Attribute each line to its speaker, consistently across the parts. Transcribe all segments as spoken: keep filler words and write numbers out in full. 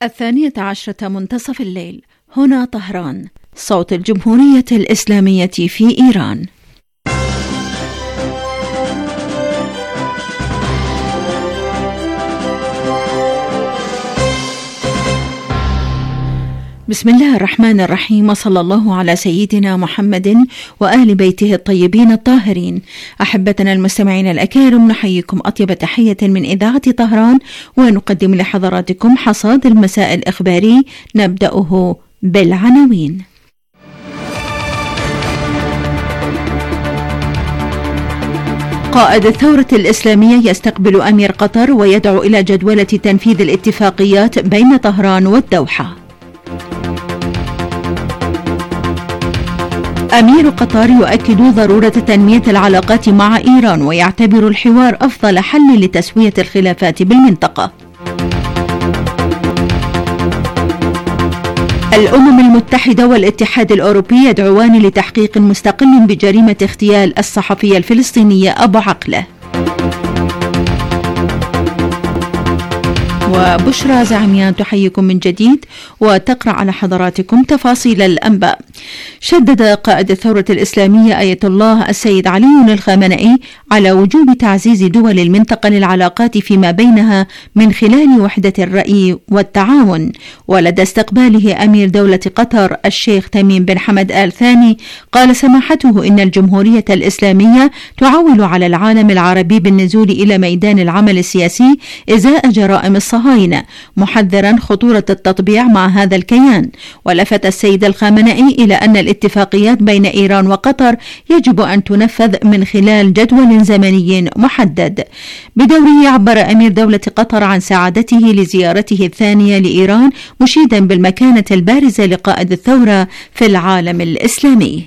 Speaker 1: الثانية عشرة منتصف الليل، هنا طهران، صوت الجمهورية الإسلامية في إيران. بسم الله الرحمن الرحيم، وصلى الله على سيدنا محمد وآل بيته الطيبين الطاهرين. أحبتنا المستمعين الأكارم، نحييكم أطيب تحية من إذاعة طهران، ونقدم لحضراتكم حصاد المساء الإخباري، نبدأه بالعناوين. قائد الثورة الإسلامية يستقبل أمير قطر ويدعو إلى جدولة تنفيذ الاتفاقيات بين طهران والدوحة. أمير قطر يؤكد ضرورة تنمية العلاقات مع إيران، ويعتبر الحوار أفضل حل لتسوية الخلافات بالمنطقة. الأمم المتحدة والاتحاد الأوروبي يدعوان لتحقيق مستقل بجريمة اغتيال الصحفية الفلسطينية أبو عقلة. وبشرى زعميان تحييكم من جديد وتقرأ على حضراتكم تفاصيل الأنباء. شدد قائد الثورة الإسلامية آية الله السيد علي الخامنئي على وجوب تعزيز دول المنطقة للعلاقات فيما بينها من خلال وحدة الرأي والتعاون. ولدى استقباله أمير دولة قطر الشيخ تميم بن حمد آل ثاني، قال سماحته إن الجمهورية الإسلامية تعول على العالم العربي بالنزول إلى ميدان العمل السياسي إزاء جرائم الصهاينة، محذرا خطورة التطبيع مع هذا الكيان. ولفت السيد الخامنئي إلى أن الاتفاقيات بين إيران وقطر يجب أن تنفذ من خلال جدول زمني محدد. بدوره عبر أمير دولة قطر عن سعادته لزيارته الثانية لإيران، مشيدا بالمكانة البارزة لقائد الثورة في العالم الإسلامي.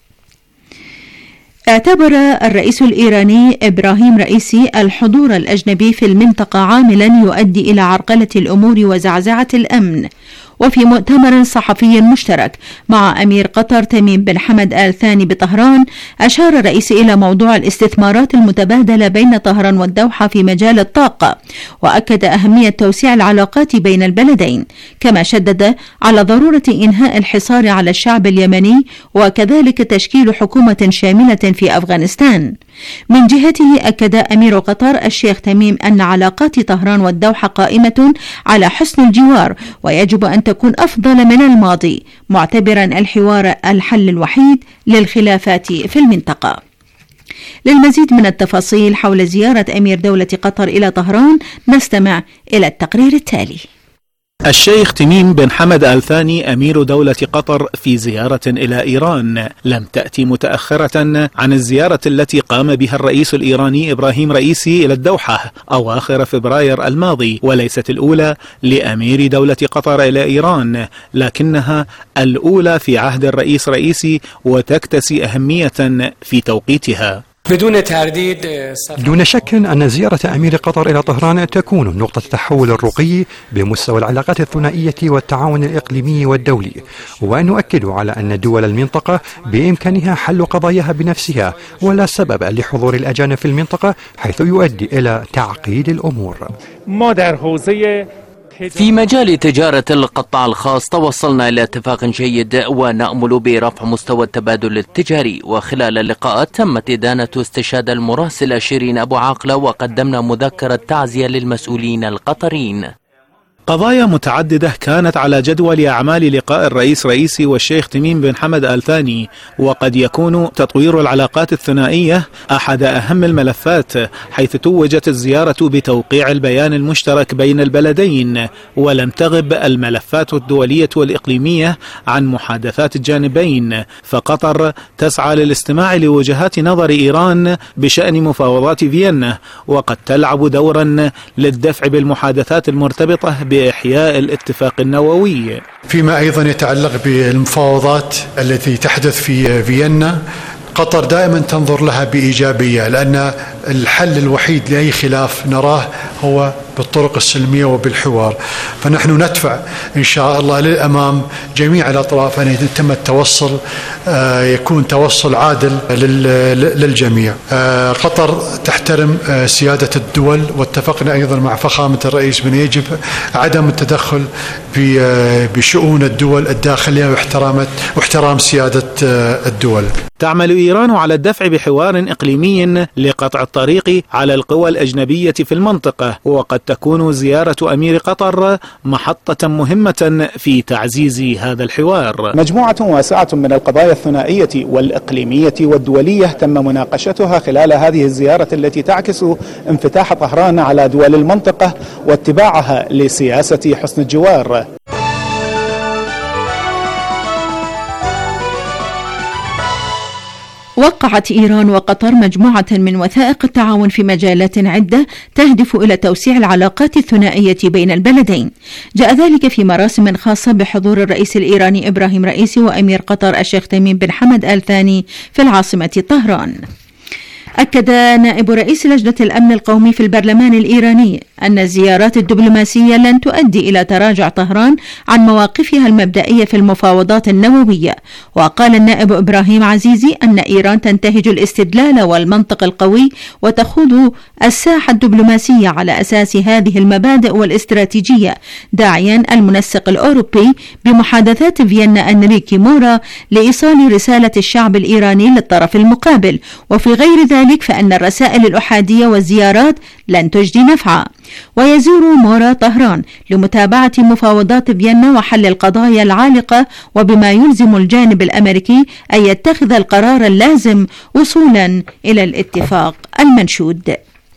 Speaker 1: اعتبر الرئيس الإيراني إبراهيم رئيسي الحضور الأجنبي في المنطقة عاملا يؤدي إلى عرقلة الأمور وزعزعة الأمن. وفي مؤتمر صحفي مشترك مع أمير قطر تميم بن حمد آل ثاني بطهران، أشار الرئيس إلى موضوع الاستثمارات المتبادلة بين طهران والدوحة في مجال الطاقة، وأكد أهمية توسيع العلاقات بين البلدين، كما شدد على ضرورة إنهاء الحصار على الشعب اليمني، وكذلك تشكيل حكومة شاملة في أفغانستان. من جهته أكد أمير قطر الشيخ تميم أن علاقات طهران والدوحة قائمة على حسن الجوار، ويجب أن تكون أفضل من الماضي، معتبرا الحوار الحل الوحيد للخلافات في المنطقة. للمزيد من التفاصيل حول زيارة أمير دولة قطر إلى طهران، نستمع إلى التقرير التالي.
Speaker 2: الشيخ تميم بن حمد آل ثاني أمير دولة قطر في زيارة إلى إيران لم تأتي متأخرة عن الزيارة التي قام بها الرئيس الإيراني إبراهيم رئيسي إلى الدوحة أواخر فبراير الماضي، وليست الأولى لأمير دولة قطر إلى إيران، لكنها الأولى في عهد الرئيس رئيسي وتكتسي أهمية في توقيتها.
Speaker 3: بدون ترديد،
Speaker 4: دون شك أن زيارة أمير قطر إلى طهران تكون نقطة تحول الرقي بمستوى العلاقات الثنائية والتعاون الإقليمي والدولي، ونؤكد على أن دول المنطقة بإمكانها حل قضاياها بنفسها، ولا سبب لحضور الأجانب في المنطقة حيث يؤدي إلى تعقيد الأمور.
Speaker 5: في مجال تجارة القطاع الخاص توصلنا إلى اتفاق جيد، ونأمل برفع مستوى التبادل التجاري. وخلال اللقاءات تمت إدانة استشهاد المراسل شيرين أبو عقلة، وقدمنا مذكرة تعزية للمسؤولين القطريين.
Speaker 2: قضايا متعددة كانت على جدول أعمال لقاء الرئيس رئيسي والشيخ تميم بن حمد آل ثاني، وقد يكون تطوير العلاقات الثنائية أحد أهم الملفات، حيث توجت الزيارة بتوقيع البيان المشترك بين البلدين، ولم تغب الملفات الدولية والإقليمية عن محادثات الجانبين. فقطر تسعى للاستماع لوجهات نظر إيران بشأن مفاوضات فيينا، وقد تلعب دورا للدفع بالمحادثات المرتبطة بإحياء الاتفاق النووي.
Speaker 6: فيما أيضا يتعلق بالمفاوضات التي تحدث في فيينا، قطر دائما تنظر لها بإيجابية، لأن الحل الوحيد لأي خلاف نراه هو بالطرق السلمية وبالحوار. فنحن ندفع إن شاء الله للأمام جميع الأطراف أن يتم التوصل، يكون توصل عادل للجميع. قطر تحترم سيادة الدول، واتفقنا أيضا مع فخامة الرئيس بأن يجب عدم التدخل بشؤون الدول الداخلية واحترام سيادة الدول.
Speaker 2: تعمل إيران على الدفع بحوار إقليمي لقطع الطريق على القوى الأجنبية في المنطقة، وقد تكون زيارة أمير قطر محطة مهمة في تعزيز هذا الحوار.
Speaker 3: مجموعة واسعة من القضايا الثنائية والإقليمية والدولية تم مناقشتها خلال هذه الزيارة التي تعكس انفتاح طهران على دول المنطقة واتباعها لسياسة حسن الجوار.
Speaker 1: وقعت إيران وقطر مجموعة من وثائق التعاون في مجالات عدة تهدف إلى توسيع العلاقات الثنائية بين البلدين. جاء ذلك في مراسم خاصة بحضور الرئيس الإيراني إبراهيم رئيسي وأمير قطر الشيخ تميم بن حمد آل ثاني في العاصمة طهران. أكد نائب رئيس لجنة الأمن القومي في البرلمان الإيراني أن الزيارات الدبلوماسية لن تؤدي إلى تراجع طهران عن مواقفها المبدئية في المفاوضات النووية. وقال النائب إبراهيم عزيزي أن إيران تنتهج الاستدلال والمنطق القوي وتخوض الساحة الدبلوماسية على أساس هذه المبادئ والاستراتيجية، داعيا المنسق الأوروبي بمحادثات فيينا أنريكي مورا لإيصال رسالة الشعب الإيراني للطرف المقابل. وفي غير ذلك فإن الرسائل الأحادية والزيارات لن تجدي نفعا. ويزور مورا طهران لمتابعة مفاوضات فيينا وحل القضايا العالقة، وبما يلزم الجانب الأمريكي أن يتخذ القرار اللازم وصولا إلى الاتفاق المنشود.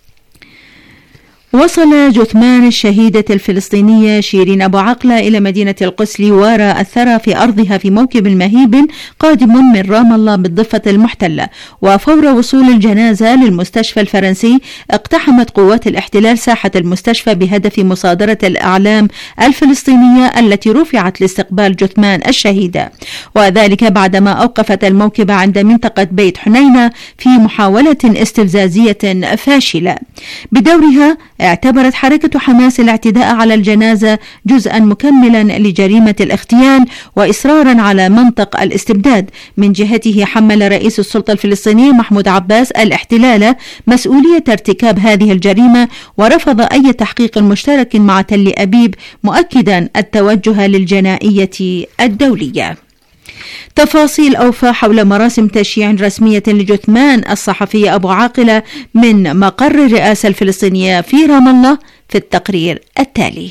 Speaker 1: وصل جثمان الشهيدة الفلسطينية شيرين أبو عقلة إلى مدينة القدس ليوارى الثرى في أرضها في موكب مهيب قادم من رام الله بالضفة المحتلة. وفور وصول الجنازة للمستشفى الفرنسي اقتحمت قوات الاحتلال ساحة المستشفى بهدف مصادرة الأعلام الفلسطينية التي رفعت لاستقبال جثمان الشهيدة، وذلك بعدما أوقفت الموكب عند منطقة بيت حنينة في محاولة استفزازية فاشلة. بدورها اعتبرت حركة حماس الاعتداء على الجنازة جزءا مكملا لجريمة الاغتيال وإصرارا على منطق الاستبداد. من جهته حمل رئيس السلطة الفلسطينية محمود عباس الاحتلال مسؤولية ارتكاب هذه الجريمة، ورفض أي تحقيق مشترك مع تل أبيب، مؤكدا التوجه للجنائية الدولية. تفاصيل أوفى حول مراسم تشييع رسمية لجثمان الصحفي أبو عاقلة من مقر الرئاسة الفلسطينية في رام الله في التقرير التالي.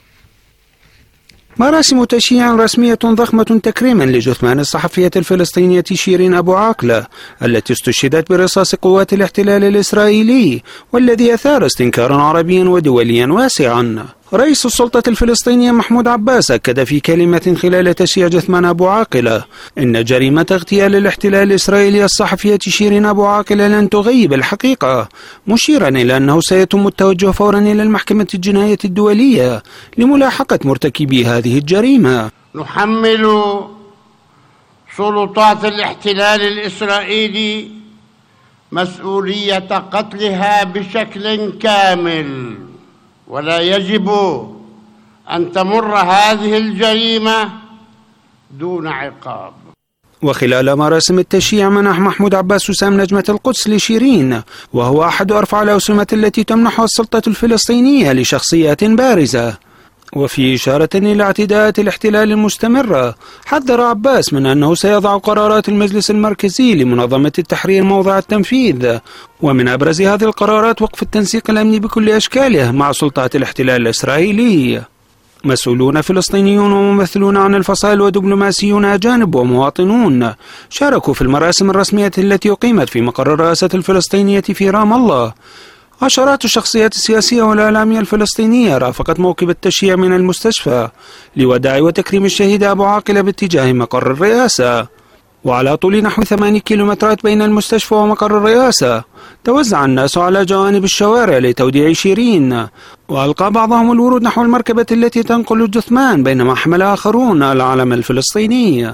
Speaker 7: مراسم تشييع رسمية ضخمة تكريما لجثمان الصحفية الفلسطينية شيرين أبو عاقلة التي استشهدت برصاص قوات الاحتلال الإسرائيلي، والذي أثار استنكارا عربيا ودوليا واسعا. رئيس السلطة الفلسطينية محمود عباس أكد في كلمة خلال تشييع جثمان أبو عاقلة إن جريمة اغتيال الاحتلال الإسرائيلي الصحفية شيرين أبو عاقلة لن تغيب الحقيقة، مشيرا إلى أنه سيتم التوجه فورا إلى المحكمة الجنائية الدولية لملاحقة مرتكبي هذه الجريمة.
Speaker 8: نحمل سلطات الاحتلال الإسرائيلي مسؤولية قتلها بشكل كامل، ولا يجب أن تمر هذه الجريمة دون عقاب.
Speaker 7: وخلال مراسم التشييع منح محمود عباس وسام نجمة القدس لشيرين، وهو أحد أرفع الأوسمة التي تمنحها السلطة الفلسطينية لشخصيات بارزة. وفي إشارة إلى اعتداءات الاحتلال المستمرة، حذر عباس من أنه سيضع قرارات المجلس المركزي لمنظمة التحرير موضع التنفيذ، ومن أبرز هذه القرارات وقف التنسيق الأمني بكل أشكاله مع سلطات الاحتلال الإسرائيلي. مسؤولون فلسطينيون وممثلون عن الفصائل ودبلوماسيون أجانب ومواطنون شاركوا في المراسم الرسمية التي أقيمت في مقر الرئاسة الفلسطينية في رام الله. عشرات الشخصيات السياسية والإعلامية الفلسطينية رافقت موكب التشييع من المستشفى لوداع وتكريم الشهيد أبو عاقلة باتجاه مقر الرئاسة. وعلى طول نحو ثماني كيلومترات بين المستشفى ومقر الرئاسة توزع الناس على جوانب الشوارع لتوديع شيرين، وألقى بعضهم الورود نحو المركبة التي تنقل الجثمان، بينما حمل آخرون العلم الفلسطيني.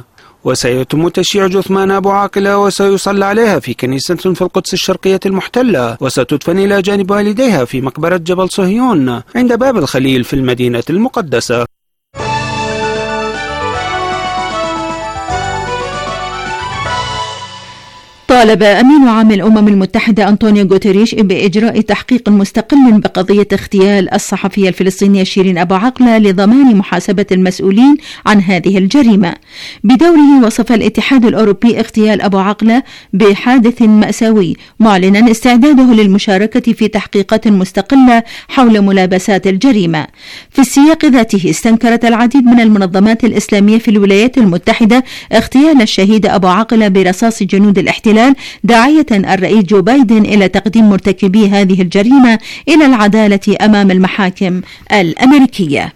Speaker 7: وسيتم تشييع جثمان أبو عاقلة وسيصلى عليها في كنيسة في القدس الشرقية المحتلة، وستدفن إلى جانب والديها في مقبرة جبل صهيون عند باب الخليل في المدينة المقدسة.
Speaker 1: طالب أمين عام الأمم المتحدة أنطونيو غوتيريش بإجراء تحقيق مستقل بقضية اغتيال الصحفية الفلسطينية شيرين أبو عقلة لضمان محاسبة المسؤولين عن هذه الجريمة. بدوره وصف الاتحاد الأوروبي اغتيال أبو عقلة بحادث مأساوي، معلنا استعداده للمشاركة في تحقيقات مستقلة حول ملابسات الجريمة. في السياق ذاته استنكرت العديد من المنظمات الإسلامية في الولايات المتحدة اغتيال الشهيد أبو عقلة برصاص جنود الاحتلال، داعية الرئيس جو بايدن إلى تقديم مرتكبي هذه الجريمة إلى العدالة أمام المحاكم الأمريكية.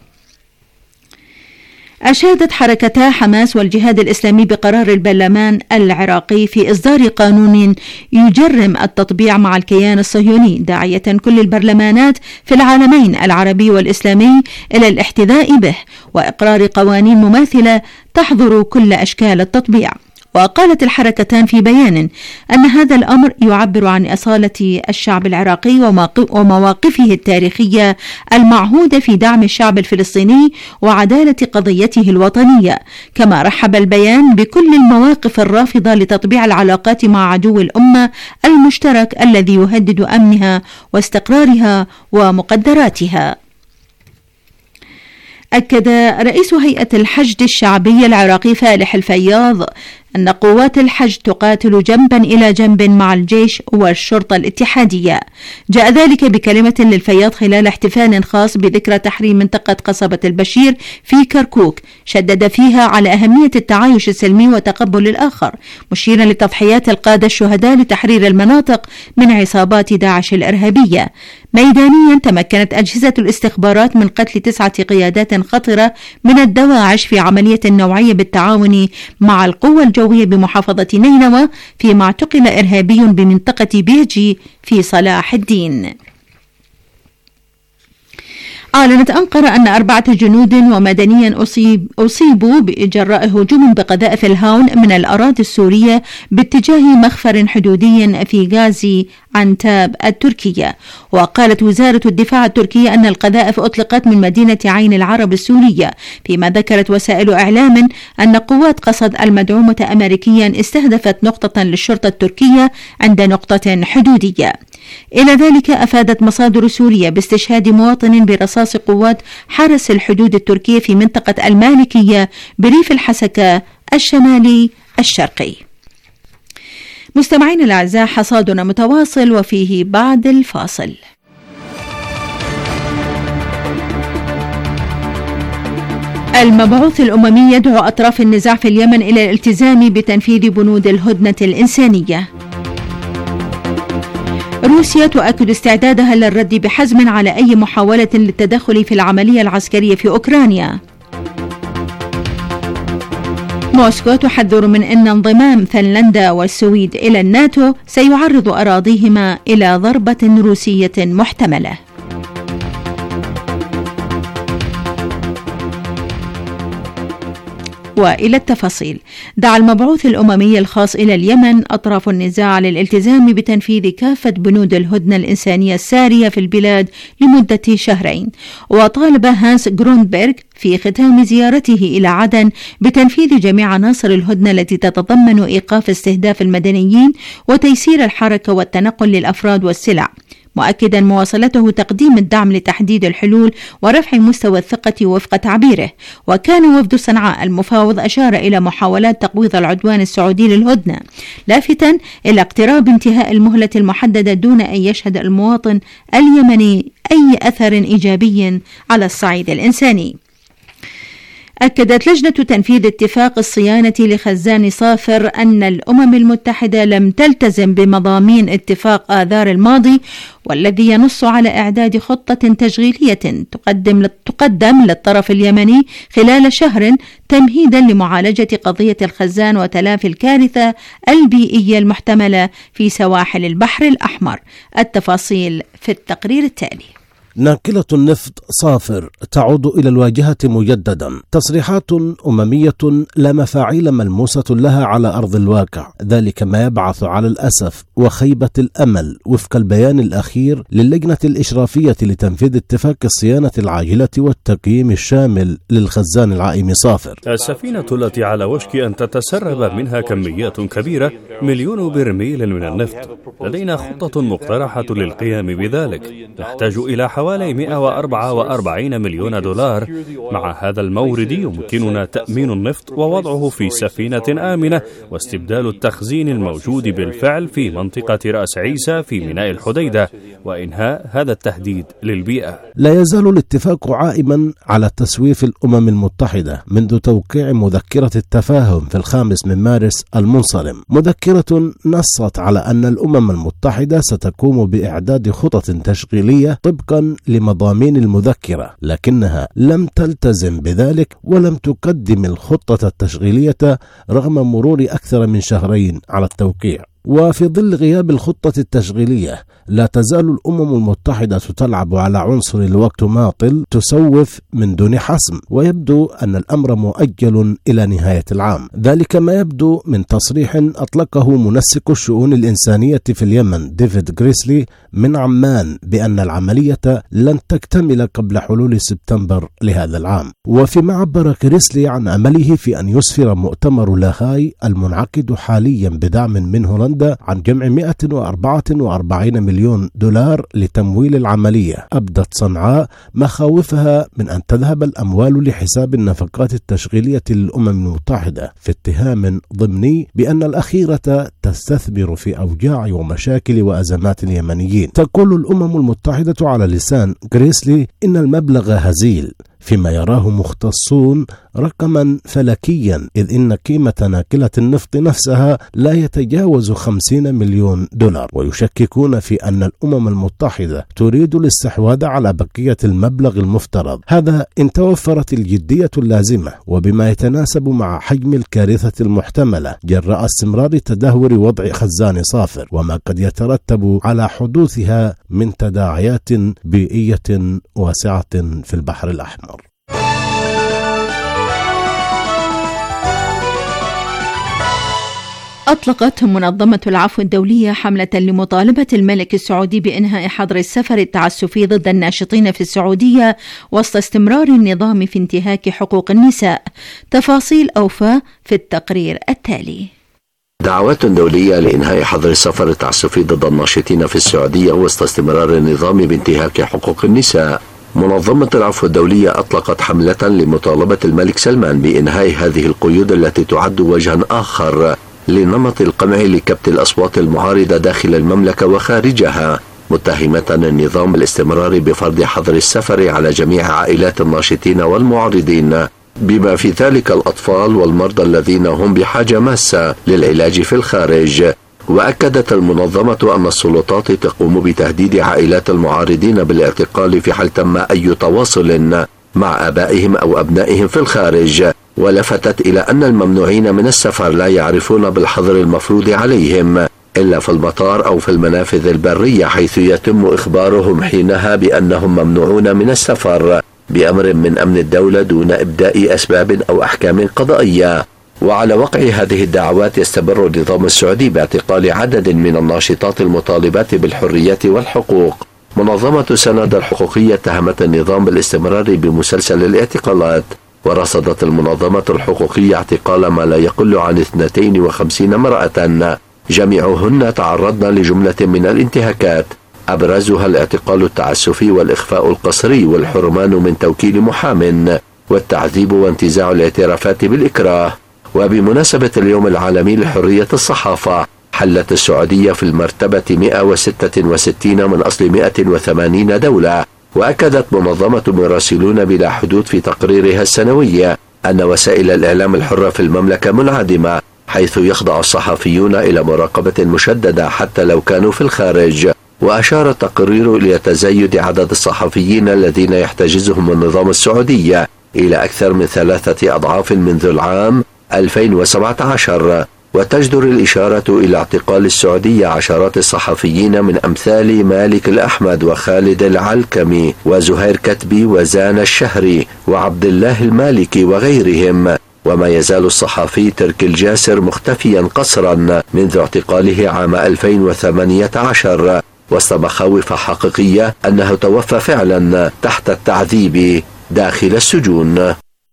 Speaker 1: أشادت حركتا حماس والجهاد الإسلامي بقرار البرلمان العراقي في إصدار قانون يجرم التطبيع مع الكيان الصهيوني، داعية كل البرلمانات في العالمين العربي والإسلامي إلى الاحتذاء به وإقرار قوانين مماثلة تحظر كل أشكال التطبيع. وقالت الحركتان في بيان أن هذا الأمر يعبر عن أصالة الشعب العراقي ومواقفه التاريخية المعهودة في دعم الشعب الفلسطيني وعدالة قضيته الوطنية. كما رحب البيان بكل المواقف الرافضة لتطبيع العلاقات مع عدو الأمة المشترك الذي يهدد أمنها واستقرارها ومقدراتها. أكد رئيس هيئة الحشد الشعبي العراقي فالح الفياض أن قوات الحشد تقاتل جنبا إلى جنب مع الجيش والشرطة الاتحادية. جاء ذلك بكلمة للفياض خلال احتفال خاص بذكرى تحرير منطقة قصبة البشير في كركوك، شدد فيها على أهمية التعايش السلمي وتقبل الآخر، مشيرا لتضحيات القادة الشهداء لتحرير المناطق من عصابات داعش الإرهابية. ميدانيا تمكنت أجهزة الاستخبارات من قتل تسعة قيادات خطرة من الدواعش في عملية نوعية بالتعاون مع القوى الجوية بمحافظة نينوى، فيما اعتقل إرهابي بمنطقة بيجي في صلاح الدين. أعلنت أنقرة أن أربعة جنود ومدنيا أصيب أصيبوا بجراء هجوم بقذائف الهاون من الأراضي السورية باتجاه مخفر حدودي في غازي عنتاب التركية. وقالت وزارة الدفاع التركية أن القذائف أطلقت من مدينة عين العرب السورية، فيما ذكرت وسائل إعلام أن قوات قصد المدعومة أمريكيا استهدفت نقطة للشرطة التركية عند نقطة حدودية. إلى ذلك أفادت مصادر سورية باستشهاد مواطن برصاص قوات حرس الحدود التركية في منطقة المالكية بريف الحسكة الشمالي الشرقي. مستمعين الأعزاء، حصادنا متواصل وفيه بعد الفاصل. المبعوث الأممي يدعو أطراف النزاع في اليمن إلى الالتزام بتنفيذ بنود الهدنة الإنسانية. روسيا تؤكد استعدادها للرد بحزم على أي محاولة للتدخل في العملية العسكرية في أوكرانيا. موسكو تحذر من أن انضمام فنلندا والسويد إلى الناتو سيعرض أراضيهما إلى ضربة روسية محتملة. وإلى التفاصيل. دعا المبعوث الأممي الخاص إلى اليمن أطراف النزاع للالتزام بتنفيذ كافة بنود الهدنة الإنسانية السارية في البلاد لمدة شهرين. وطالب هانس غرونبرغ في ختام زيارته إلى عدن بتنفيذ جميع عناصر الهدنة التي تتضمن إيقاف استهداف المدنيين وتيسير الحركة والتنقل للأفراد والسلع، مؤكدا مواصلته تقديم الدعم لتحديد الحلول ورفع مستوى الثقة وفق تعبيره. وكان وفد صنعاء المفاوض أشار إلى محاولات تقويض العدوان السعودي للهدنة، لافتا إلى اقتراب انتهاء المهلة المحددة دون أن يشهد المواطن اليمني أي أثر إيجابي على الصعيد الإنساني. أكدت لجنة تنفيذ اتفاق الصيانة لخزان صافر أن الأمم المتحدة لم تلتزم بمضامين اتفاق آذار الماضي، والذي ينص على إعداد خطة تشغيلية تقدم تقدم للطرف اليمني خلال شهر تمهيدا لمعالجة قضية الخزان وتلافي الكارثة البيئية المحتملة في سواحل البحر الأحمر. التفاصيل في التقرير التالي.
Speaker 9: ناقلة النفط صافر تعود إلى الواجهة مجددا. تصريحات أممية لا مفاعيل ملموسة لها على أرض الواقع، ذلك ما يبعث على الأسف وخيبة الأمل وفق البيان الأخير للجنة الإشرافية لتنفيذ اتفاق الصيانة العاجلة والتقييم الشامل للخزان العائم صافر.
Speaker 10: السفينة التي على وشك أن تتسرب منها كميات كبيرة مليون برميل من النفط، لدينا خطة مقترحة للقيام بذلك، نحتاج إلى حوالي مئة وأربعة وأربعين مليون دولار. مع هذا المورد يمكننا تأمين النفط ووضعه في سفينة آمنة واستبدال التخزين الموجود بالفعل في منطقة رأس عيسى في ميناء الحديدة وإنهاء هذا التهديد للبيئة.
Speaker 9: لا يزال الاتفاق عائما على تسويف الأمم المتحدة منذ توقيع مذكرة التفاهم في الخامس من مارس المنصرم، مذكرة نصت على أن الأمم المتحدة ستقوم بإعداد خطط تشغيلية طبقا لمضامين المذكرة، لكنها لم تلتزم بذلك ولم تقدم الخطة التشغيلية رغم مرور أكثر من شهرين على التوقيع. وفي ظل غياب الخطة التشغيلية لا تزال الأمم المتحدة تلعب على عنصر الوقت ماطل، تسوف من دون حسم، ويبدو أن الأمر مؤجل إلى نهاية العام. ذلك ما يبدو من تصريح أطلقه منسق الشؤون الإنسانية في اليمن ديفيد غريسلي من عمان بأن العملية لن تكتمل قبل حلول سبتمبر لهذا العام. وفيما عبر غريسلي عن أمله في أن يسفر مؤتمر لاهاي المنعقد حاليا بدعم من هولندا عن جمع مئة وأربعة وأربعين مليون دولار لتمويل العملية، أبدت صنعاء مخاوفها من أن تذهب الأموال لحساب النفقات التشغيلية للأمم المتحدة في اتهام ضمني بأن الأخيرة تستثمر في أوجاع ومشاكل وأزمات اليمنيين. تقول الأمم المتحدة على لسان غريسلي إن المبلغ هزيل، فيما يراه مختصون رقما فلكيا، إذ إن قيمة ناقلة النفط نفسها لا يتجاوز خمسين مليون دولار، ويشككون في أن الأمم المتحدة تريد الاستحواذ على بقية المبلغ المفترض، هذا إن توفرت الجدية اللازمة وبما يتناسب مع حجم الكارثة المحتملة جراء استمرار تدهور وضع خزان صافر وما قد يترتب على حدوثها من تداعيات بيئية واسعة في البحر الأحمر.
Speaker 1: أطلقت منظمة العفو الدولية حملة لمطالبة الملك السعودي بإنهاء حظر السفر التعسفي ضد الناشطين في السعودية وسط استمرار النظام في انتهاك حقوق النساء. تفاصيل أوفى في التقرير التالي.
Speaker 11: دعوات دولية لإنهاء حظر السفر التعسفي ضد الناشطين في السعودية وسط استمرار النظام بانتهاك حقوق النساء. منظمة العفو الدولية أطلقت حملة لمطالبة الملك سلمان بإنهاء هذه القيود التي تعد وجها آخر لنمط القمع لكبت الأصوات المعارضة داخل المملكة وخارجها، متهمة النظام بالاستمرار بفرض حظر السفر على جميع عائلات الناشطين والمعارضين، بما في ذلك الأطفال والمرضى الذين هم بحاجة ماسة للعلاج في الخارج. وأكدت المنظمة أن السلطات تقوم بتهديد عائلات المعارضين بالاعتقال في حال تم أي تواصل مع آبائهم أو أبنائهم في الخارج، ولفتت إلى أن الممنوعين من السفر لا يعرفون بالحظر المفروض عليهم إلا في المطار أو في المنافذ البرية، حيث يتم إخبارهم حينها بأنهم ممنوعون من السفر بأمر من أمن الدولة دون إبداء أسباب أو أحكام قضائية. وعلى وقع هذه الدعوات يستمر النظام السعودي باعتقال عدد من الناشطات المطالبات بالحريات والحقوق. منظمة سند الحقوقية اتهمت النظام بالاستمرار بمسلسل الاعتقالات، ورصدت المنظمة الحقوقية اعتقال ما لا يقل عن اثنتين وخمسين امرأة جميعهن تعرضن لجملة من الانتهاكات، أبرزها الاعتقال التعسفي والإخفاء القسري والحرمان من توكيل محام والتعذيب وانتزاع الاعترافات بالإكراه. وبمناسبة اليوم العالمي لحرية الصحافة، حلت السعودية في المرتبة مئة وستة وستين من أصل مئة وثمانين دولة. وأكدت منظمة مراسلون بلا حدود في تقريرها السنوي أن وسائل الإعلام الحرة في المملكة منعدمة، حيث يخضع الصحفيون إلى مراقبة مشددة حتى لو كانوا في الخارج. وأشار التقرير إلى تزايد عدد الصحفيين الذين يحتجزهم النظام السعودي إلى أكثر من ثلاثة أضعاف منذ العام ألفين وسبعة عشر، وتجدر الإشارة إلى اعتقال السعودية عشرات الصحفيين من أمثال مالك الأحمد وخالد العلكمي وزهير كتبي وزان الشهري وعبد الله المالكي وغيرهم، وما يزال الصحفي تركي الجاسر مختفيا قسرا منذ اعتقاله عام ألفين وثمانية عشر، وسط مخاوف حقيقية أنه توفى فعلا تحت التعذيب داخل السجون.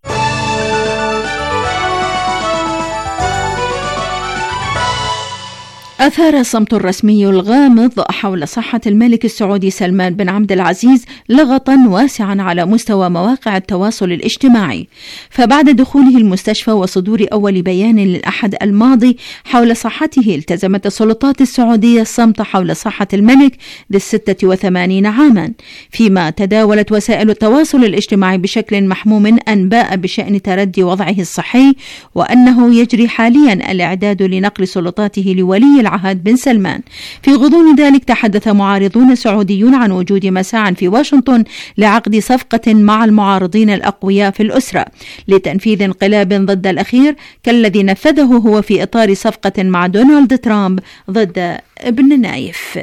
Speaker 1: أثار الصمت الرسمي الغامض حول صحة الملك السعودي سلمان بن عبد العزيز لغطا واسعا على مستوى مواقع التواصل الاجتماعي، فبعد دخوله المستشفى وصدور أول بيان للأحد الماضي حول صحته التزمت السلطات السعودية الصمت حول صحة الملك ذي الستة وثمانين عاما، فيما تداولت وسائل التواصل الاجتماعي بشكل محموم أنباء بشأن تردي وضعه الصحي، وأنه يجري حاليا الإعداد لنقل سلطاته لولي العهد بن سلمان. في غضون ذلك تحدث معارضون سعوديون عن وجود مساعٍ في واشنطن لعقد صفقة مع المعارضين الأقوياء في الأسرة لتنفيذ انقلاب ضد الأخير كالذي نفذه هو في إطار صفقة مع دونالد ترامب ضد ابن نايف.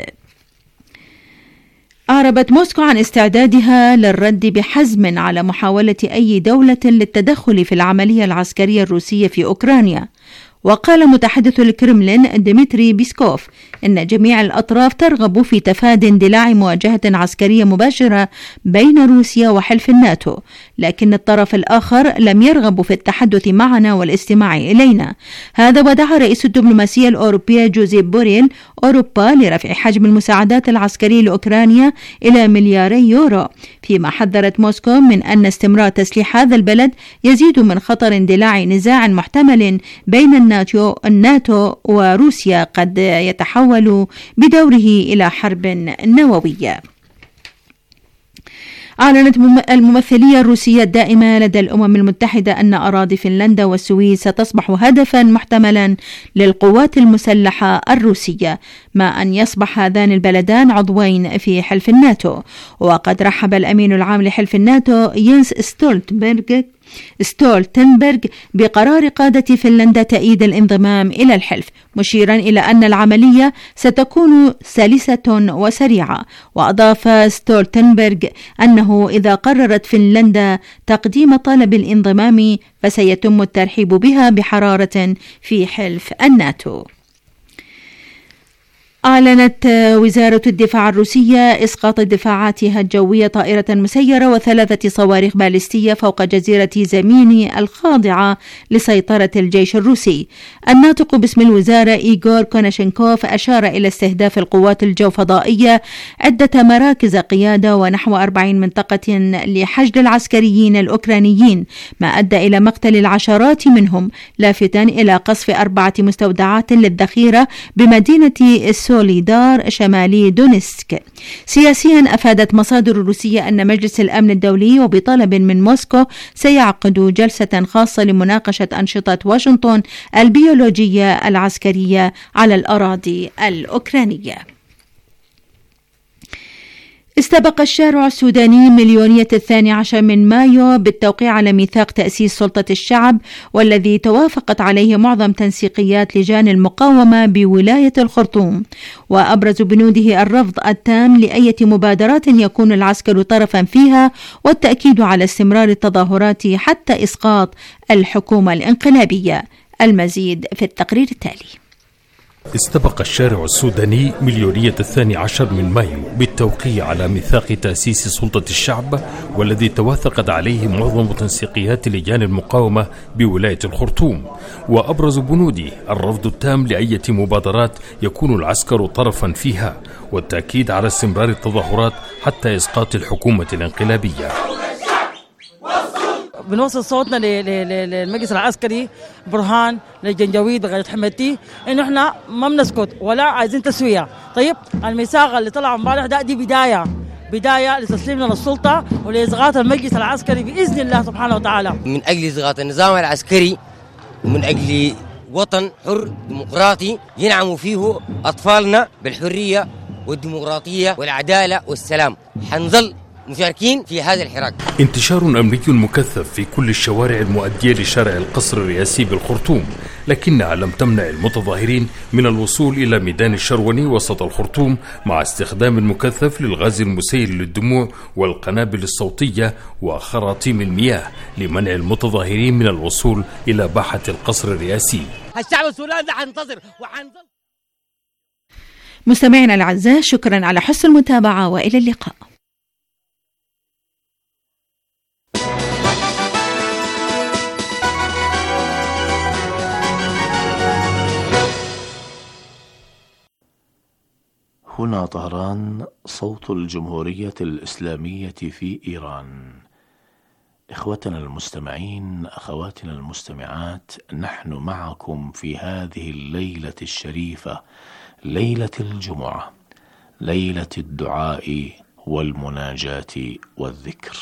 Speaker 1: أعربت موسكو عن استعدادها للرد بحزم على محاولة أي دولة للتدخل في العملية العسكرية الروسية في أوكرانيا. وقال متحدث الكرملين ديمتري بيسكوف إن جميع الأطراف ترغب في تفادي اندلاع مواجهة عسكرية مباشرة بين روسيا وحلف الناتو، لكن الطرف الآخر لم يرغب في التحدث معنا والاستماع إلينا. هذا ودعا رئيس الدبلوماسية الأوروبية جوزيب بوريل أوروبا لرفع حجم المساعدات العسكرية لأوكرانيا إلى ملياري يورو، فيما حذرت موسكو من أن استمرار تسليح هذا البلد يزيد من خطر اندلاع نزاع محتمل بين الناتو, الناتو وروسيا قد يتحول بدوره إلى حرب نووية. أعلنت الممثلية الروسية الدائمة لدى الأمم المتحدة أن أراضي فنلندا والسويد ستصبح هدفا محتملا للقوات المسلحة الروسية، ما أن يصبح هذان البلدان عضوين في حلف الناتو. وقد رحب الأمين العام لحلف الناتو ينس ستولتنبرغ ستولتنبرغ بقرار قادة فنلندا تأييد الانضمام إلى الحلف، مشيرا إلى أن العملية ستكون سلسة وسريعة. وأضاف ستولتنبرغ أنه إذا قررت فنلندا تقديم طلب الانضمام فسيتم الترحيب بها بحرارة في حلف الناتو. أعلنت وزارة الدفاع الروسية إسقاط دفاعاتها الجوية طائرة مسيرة وثلاثة صواريخ باليستية فوق جزيرة زميني الخاضعة لسيطرة الجيش الروسي. الناطق باسم الوزارة إيغور كوناشينكوف أشار إلى استهداف القوات الجوفضائية عدة مراكز قيادة ونحو أربعين منطقة لحشد العسكريين الأوكرانيين، ما أدى إلى مقتل العشرات منهم، لافتا إلى قصف أربعة مستودعات للذخيرة بمدينة سوليدار شمالي دونيسك. سياسيا أفادت مصادر روسية أن مجلس الأمن الدولي وبطلب من موسكو سيعقد جلسة خاصة لمناقشة أنشطة واشنطن البيولوجية العسكرية على الأراضي الأوكرانية. استبق الشارع السوداني مليونية الثاني عشر من مايو بالتوقيع على ميثاق تأسيس سلطة الشعب، والذي توافقت عليه معظم تنسيقيات لجان المقاومة بولاية الخرطوم. وأبرز بنوده الرفض التام لأي مبادرات يكون العسكر طرفا فيها، والتأكيد على استمرار التظاهرات حتى إسقاط الحكومة الانقلابية. المزيد في التقرير التالي.
Speaker 12: استبق الشارع السوداني مليونية الثاني عشر من مايو بالتوقيع على ميثاق تأسيس سلطة الشعب، والذي توافقت عليه معظم تنسيقيات لجان المقاومة بولاية الخرطوم. وأبرز بنوده الرفض التام لأي مبادرات يكون العسكر طرفا فيها، والتأكيد على استمرار التظاهرات حتى إسقاط الحكومة الانقلابية.
Speaker 13: بنوصل صوتنا للمجلس العسكري برهان للجنجويد بقية حمدتي انه احنا ما بنسكت ولا عايزين تسويه. طيب الميثاق اللي طلع امبارح ده دي بدايه بدايه لتسليمنا للسلطه ولاسقاط المجلس العسكري باذن الله سبحانه وتعالى،
Speaker 14: من اجل اسقاط النظام العسكري ومن اجل وطن حر ديمقراطي ينعم فيه اطفالنا بالحريه والديمقراطيه والعداله والسلام. حنظل مشاركين في هذا الحراك.
Speaker 12: انتشار أمني مكثف في كل الشوارع المؤدية لشارع القصر الرئاسي بالخرطوم، لكنها لم تمنع المتظاهرين من الوصول إلى ميدان الشروني وسط الخرطوم مع استخدام مكثف للغاز المسيل للدموع والقنابل الصوتية وخراطيم المياه لمنع المتظاهرين من الوصول إلى باحة القصر الرئاسي.
Speaker 15: الشعب السوداني ده حينتظر وحنظل.
Speaker 1: مستمعينا الأعزاء، شكرا على حسن المتابعة وإلى اللقاء.
Speaker 11: هنا طهران، صوت الجمهورية الإسلامية في إيران. إخوتنا المستمعين، أخواتنا المستمعات، نحن معكم في هذه الليلة الشريفة، ليلة الجمعة، ليلة الدعاء والمناجاة والذكر.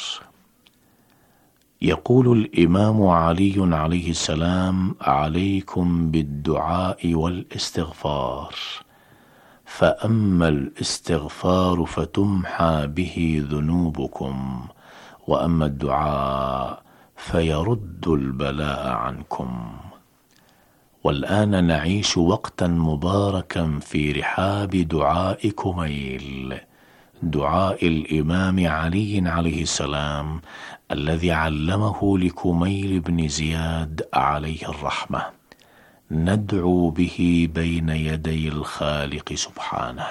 Speaker 11: يقول الإمام علي عليه السلام: عليكم بالدعاء والاستغفار، فأما الاستغفار فتمحى به ذنوبكم، وأما الدعاء فيرد البلاء عنكم. والآن نعيش وقتا مباركا في رحاب دعاء كميل، دعاء الإمام علي عليه السلام الذي علمه لكميل بن زياد عليه الرحمة، ندعو به بين يدي الخالق سبحانه.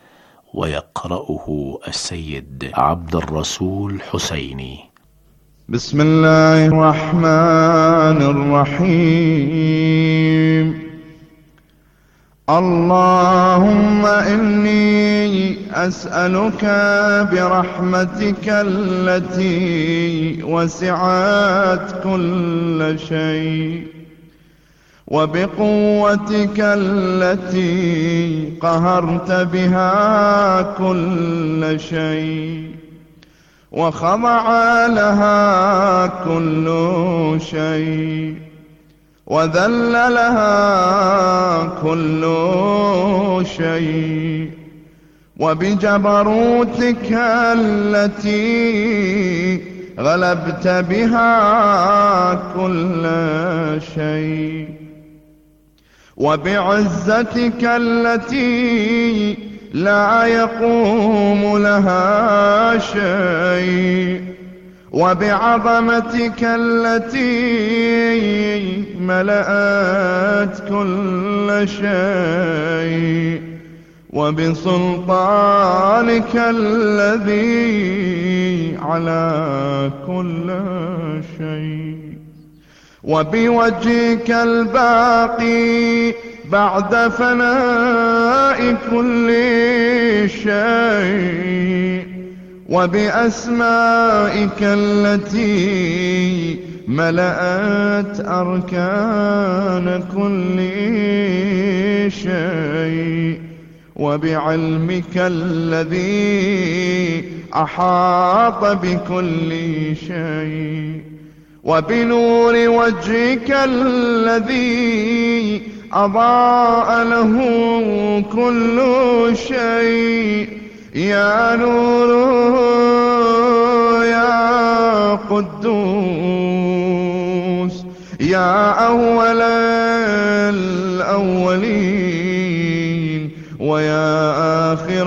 Speaker 11: ويقرأه السيد عبد الرسول حسيني.
Speaker 16: بسم الله الرحمن الرحيم. اللهم إني أسألك برحمتك التي وسعت كل شيء، وبقوتك التي قهرت بها كل شيء، وخضع لها كل شيء، وذل لها كل شيء، وبجبروتك التي غلبت بها كل شيء، وبعزتك التي لا يقوم لها شيء، وبعظمتك التي ملأت كل شيء، وبسلطانك الذي على كل شيء، وبوجهك الباقي بعد فناء كل شيء، وبأسمائك التي ملأت أركان كل شيء، وبعلمك الذي أحاط بكل شيء، وبنور وجهك الذي أضاء له كل شيء. يا نور يا قدوس يا أول الأولين ويا آخر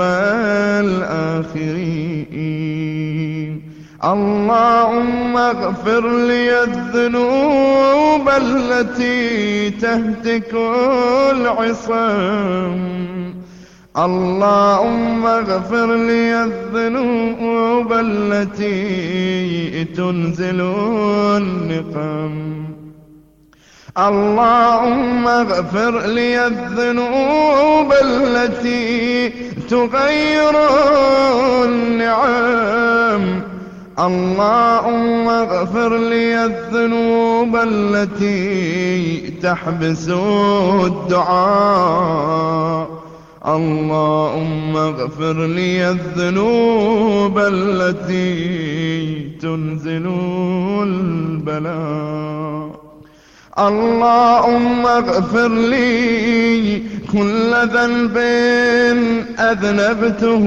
Speaker 16: الآخرين. اللهم اغفر لي الذنوب التي تهتك العصام. اللهم اغفر لي الذنوب التي تنزل النقم. اللهم اغفر لي الذنوب التي تغير النعم. اللهم اغفر لي الذنوب التي تحبس الدعاء. اللهم اغفر لي الذنوب التي تنزل البلاء. اللهم اغفر لي كل ذنب أذنبته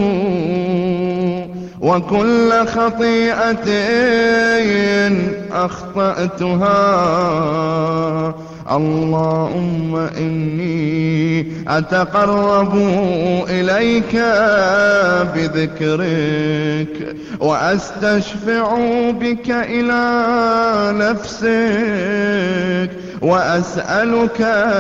Speaker 16: وكل خطيئة أخطأتها اللهم إني أتقرب إليك بذكرك وأستشفع بك إلى نفسك وأسألك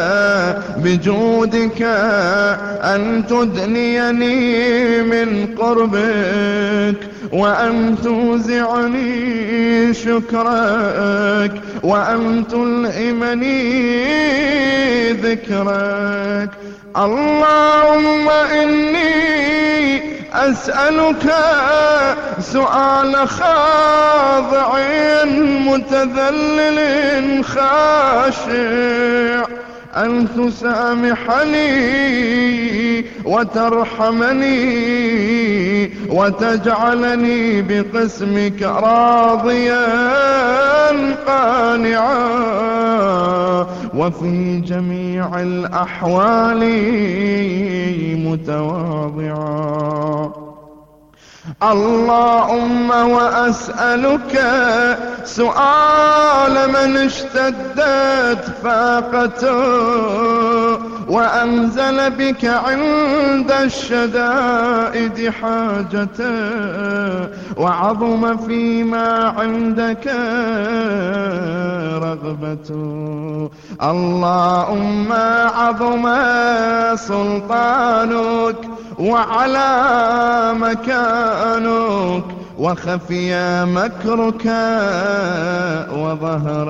Speaker 16: بجودك أن تدنيني من قربك وأن توزعني شكرك وأن تلهمني ذكرك. اللهم إني أسألك سؤال خاضع متذلل خاشع أن تسامحني وترحمني وتجعلني بقسمك راضيا قانعا وفي جميع الأحوال متواضعا. اللهم وأسألك سؤال من اشتدت فاقته وأنزل بك عند الشدائد حاجته وعظم فيما عندك رغبته. اللهم عظم سلطانك وعلى مكانك وخفي مكرك وظهر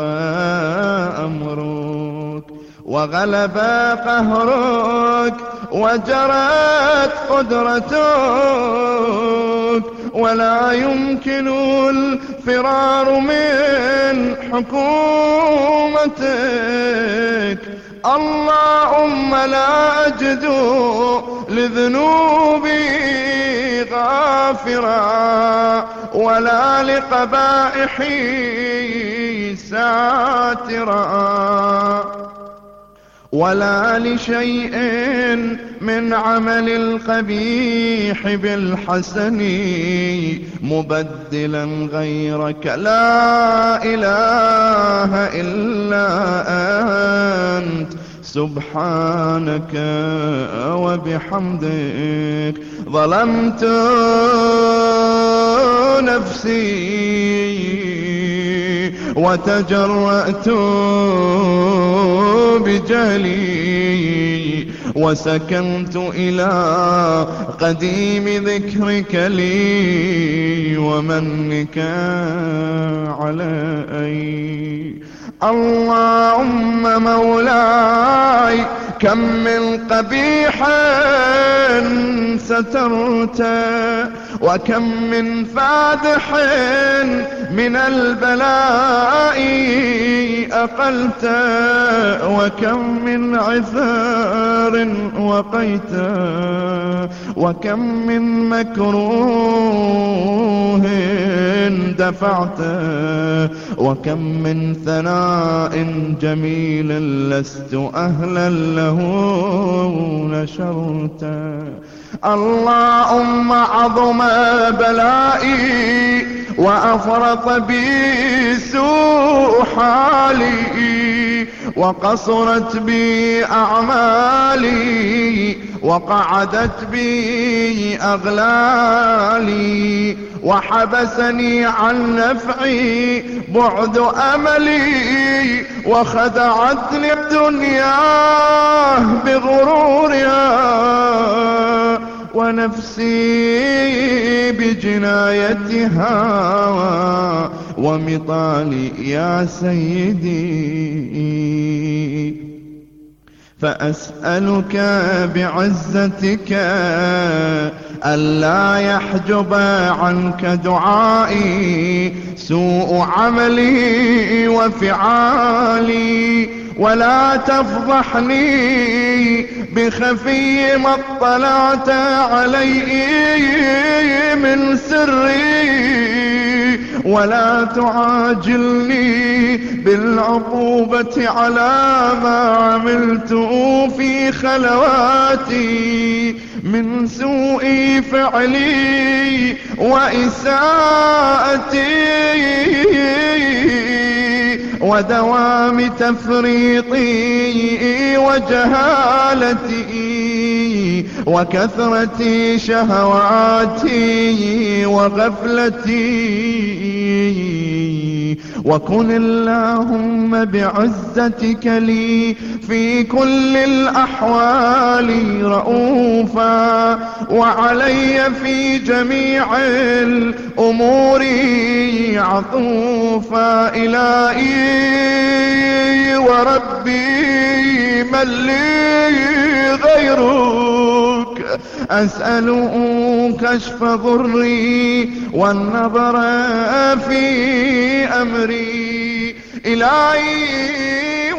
Speaker 16: أمرك وغلب قهرك وجرت قدرتك ولا يمكن الفرار من حكومتك. اللهم لا أجد لذنوبي غافرا ولا لقبائحي ساترا ولا لشيء من عمل القبيح بالحسن مبدلا غيرك. لا إله إلا أنت سبحانك وبحمدك ظلمت نفسي وتجرأت بجهلي وسكنت إلى قديم ذكرك لي ومنك علي. اللهم مولاي كم من قبيح سترت وكم من فادح من البلاء أقلت وكم من عثار وقيت وكم من مكروه دفعت وكم من ثناء جميل لست أهلا له نشرت. اللهم عظم بلائي وأفرط بي سوء حالي وقصرت بي أعمالي وقعدت بي أغلالي وحبسني عن نفعي بعد أملي وخدعتني الدنيا بغرورها ونفسي بجنايتها ومطالي يا سيدي. فأسألك بعزتك ألا يحجب عنك دعائي سوء عملي وفعالي ولا تفضحني بخفي ما اطلعت عليه من سري ولا تعاجلني بالعقوبة على ما عملت في خلواتي من سوء فعلي وإساءتي ودوام تفريطي وجهالتي وكثرة شهواتي وغفلتي. وكن اللهم بعزتك لي في كل الأحوال رؤوفا، وعلي في جميع الأمور عطوفا. إلهي وربي من لي غيرك، أسأل كشف ضري والنظر في أمري. إلهي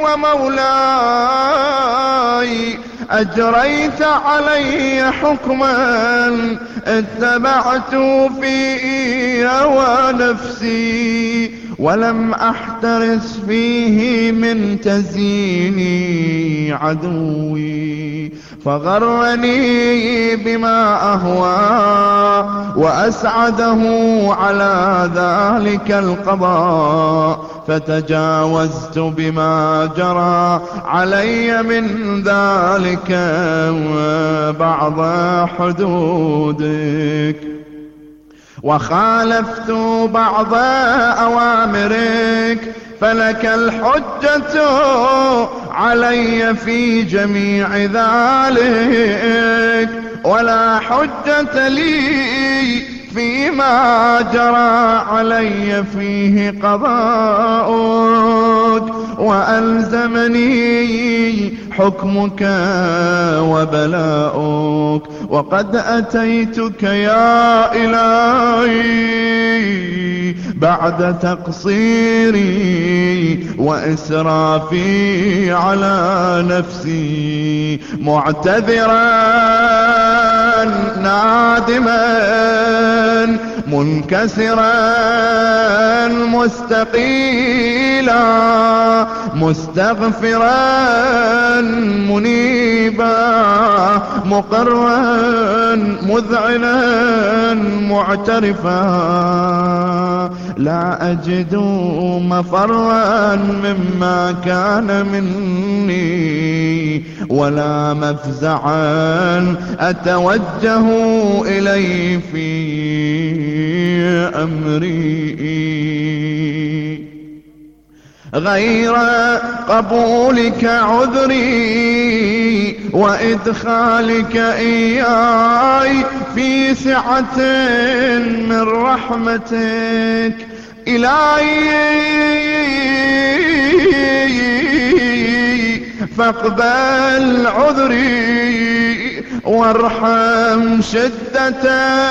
Speaker 16: ومولاي أجريت علي حكما اتبعت فيه هوى نفسي، ولم أحترس فيه من تزيين عدوي، فغرني بما أهوى وأسعده على ذلك القضاء، فتجاوزت بما جرى علي من ذلك بعض حدودك، وخالفت بعض أوامرك، فلك الحجة علي في جميع ذلك، ولا حجة لي فيما جرى علي فيه قضاؤك، وألزمني حكمك وبلاؤك. وقد أتيتك يا إلهي بعد تقصيري وإسرافي على نفسي، معتذرا نادما منكسرا مستقيلا مستغفرا منيبا مقرا مذعنا معترفا، لا أجد مفرا مما كان مني، ولا مفزعا أتوجه إليه في أمري، غير قبولك عذري وإدخالك إياي في سعة من رحمتك. إلهي فاقبل عذري وارحم شدة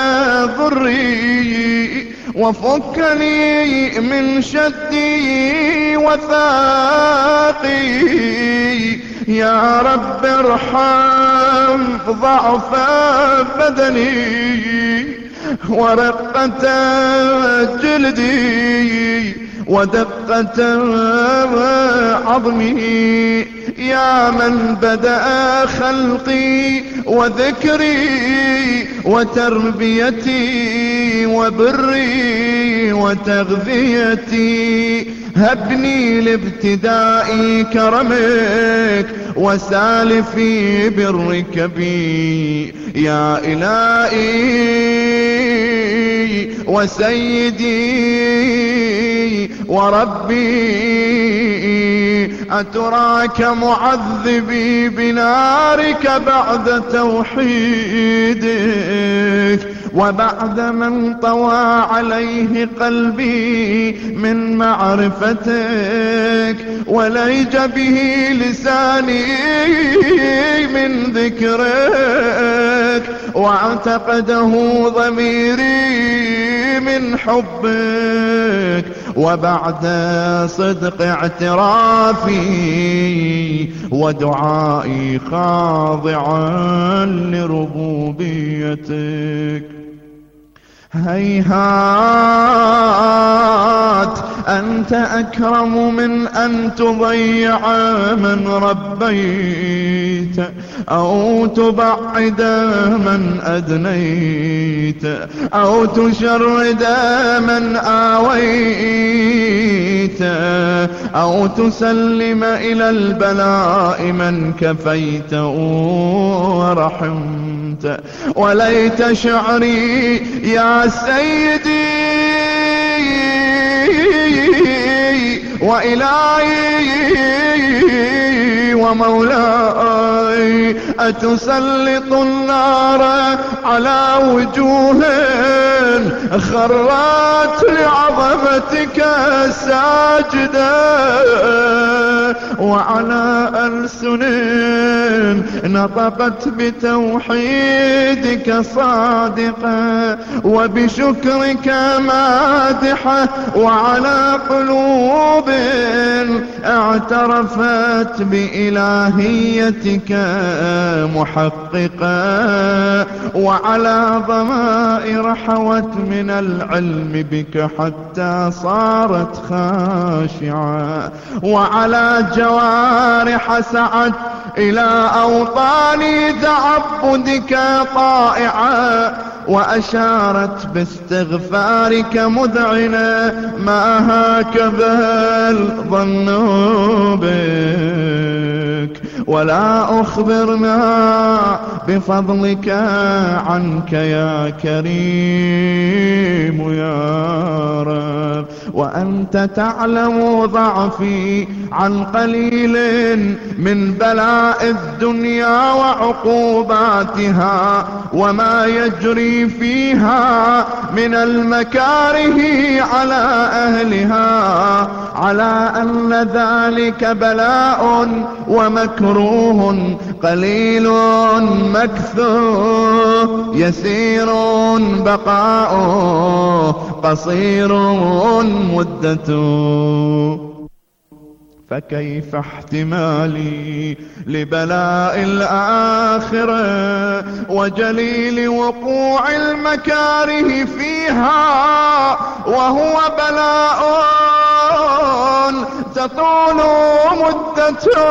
Speaker 16: ضري، وفكني من شدي وثاقي. يا رب ارحم ضعف بدني ورقة جلدي ودقة عظمي، يا من بدأ خلقي وذكري وتربيتي وبري وتغذيتي. هبني لابتداء كرمك وسالفي برك بي، يا إلهي وسيدي وربي. أتراك معذبي بنارك بعد توحيدك، وبعد من طوى عليه قلبي من معرفتك، وليج به لساني من ذكرك، واعتقده ضميري من حبك، وبعد صدق اعترافي ودعائي خاضعا لربوبيتك. هيهات مات أنت أكرم من أن تضيع من ربيت أو تبعد من أدنيت أو تشرد من آويت أو تسلم إلى البلاء من كفيت ورحمت. وليت شعري يا سيدي وإلهي ومولاي أتسلط النار على وجوه خرت لعظمتك ساجدة وعلى ألسن نطقت بتوحيدك صادقة وبشكرك مادحة وعلى قلوب اعترفت بإلهيتك محققة وعلى ضمائر حوت من العلم بك حتى صارت خاشعة وعلى جوارح سعت إلى أوطان تعبدك طائعة وأشارت باستغفارك مذعنة ما هكذا الظن بك ولا أخبرنا بفضلك عنك يا كريم يا رب وأنت تعلم ضعفي عن قليل من بلاء الدنيا وعقوباتها وما يجري فيها من المكاره على أهلها على أن ذلك بلاء ومكروه قليل مكثور يسير بقاؤه قصير مدته. فكيف احتمالي لبلاء الآخرة وجليل وقوع المكاره فيها وهو بلاء تطول مدته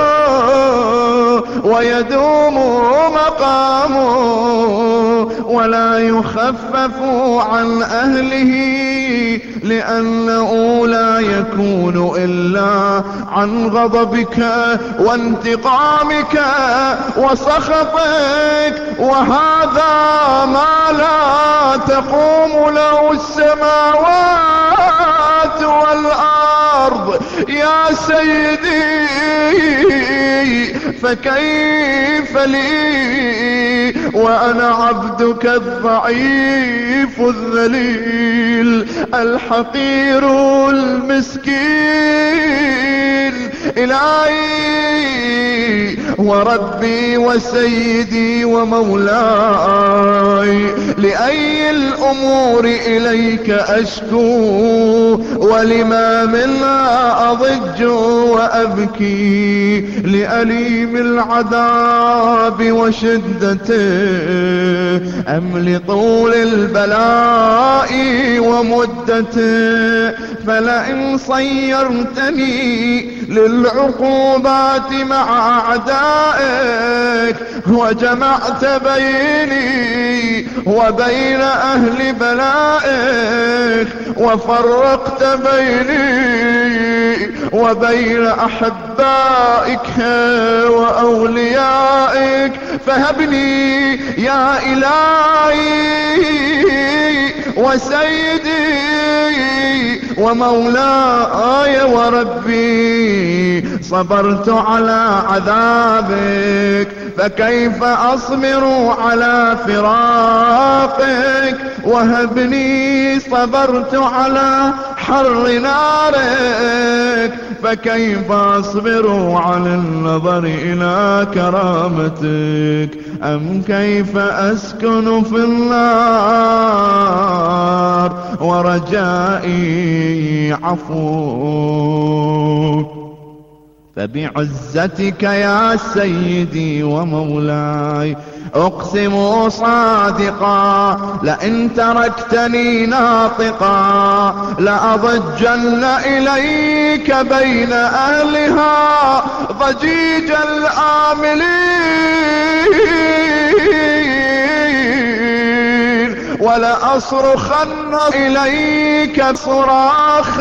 Speaker 16: ويدوم مقامه ولا يخفف عن أهله لأنه لا يكون إلا عن غضبك وانتقامك وسخطك وهذا ما لا تقوم له السماوات والأرض يا سيدي. فكيف لي وأنا عبدك الضعيف الذليل الحقير المسكين إلهي وربي وسيدي ومولاي لأي الأمور إليك أشكو ولما منها أضج وأبكي لأليم العذاب وشدته أم لطول البلاء ومدته. فلئن صيرتني للعقوبات مع أعدائك وجمعت بيني وبين أهل بلائك وفرقت بيني وبين أحبائك وأوليائك فهبني يا إلهي وسيدي ومولاي وربي صبرت على عذابك فكيف أصبر على فراقك وهبني صبرت على حر نارك فكيف أصبر على النظر إلى كرامتك أم كيف أسكن في النار ورجائي عفوك. فبعزتك يا سيدي ومولاي أقسم صادقا لئن تركتني ناطقا لأضجن إليك بين أهلها ضجيج الآملين ولأصرخن إليك صراخ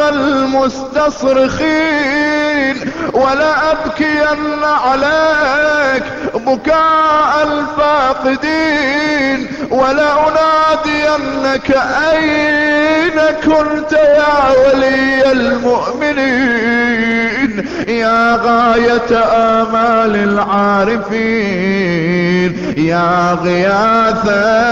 Speaker 16: المستصرخين ولأبكين عليك بكاء الفاقدين ولأنادينك أين كنت يا ولي المؤمنين يا غاية آمال العارفين يا غياث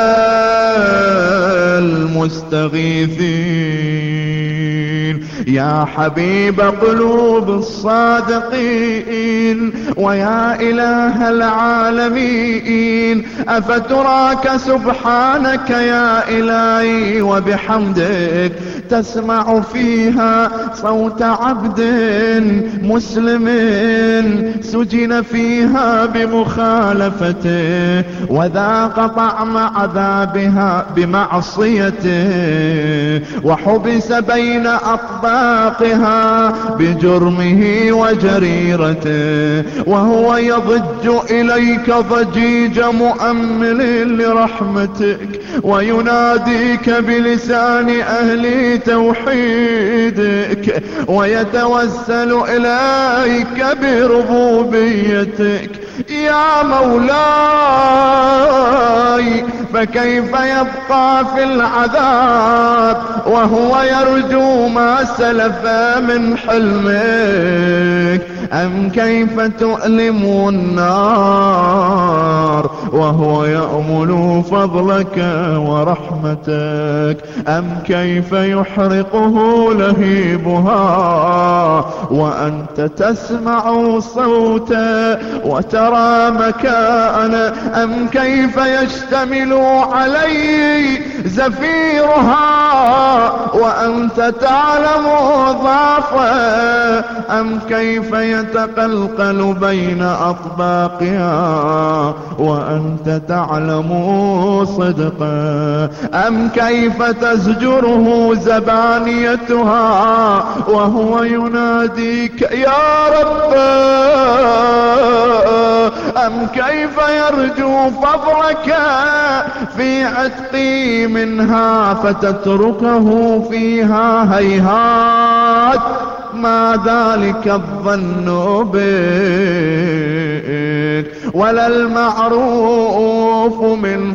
Speaker 16: المستغيثين يا حبيب قلوب الصادقين ويا إله العالمين أفتراك سبحانك يا إلهي وبحمدك تسمع فيها صوت عبد مسلم سجن فيها بمخالفته وذاق طعم عذابها بمعصيته وحبس بين أطباقها بجرمه وجريرته وهو يضج إليك ضجيج مؤمل لرحمتك ويناديك بلسان أهل توحيدك ويتوسل إليك بربوبيتك يا مولاي فكيف يبقى في العذاب وهو يرجو ما سلف من حلمك أم كيف تؤلم النار وهو يأمل فضلك ورحمتك أم كيف يحرقه لهيبها وأنت تسمع صوته وترى مكانه أم كيف يشتمل عليه زفيرها وأنت تعلم ضعفه أم كيف يتقلقل بين أطباقها وأنت تعلم صدقه أم كيف تزجره زبانيتها وهو يناديك يا رب أم كيف يرجو فضلك في عتقي منها فتتركه فيها هيهات ما ذلك الظن بك ولا المعروف من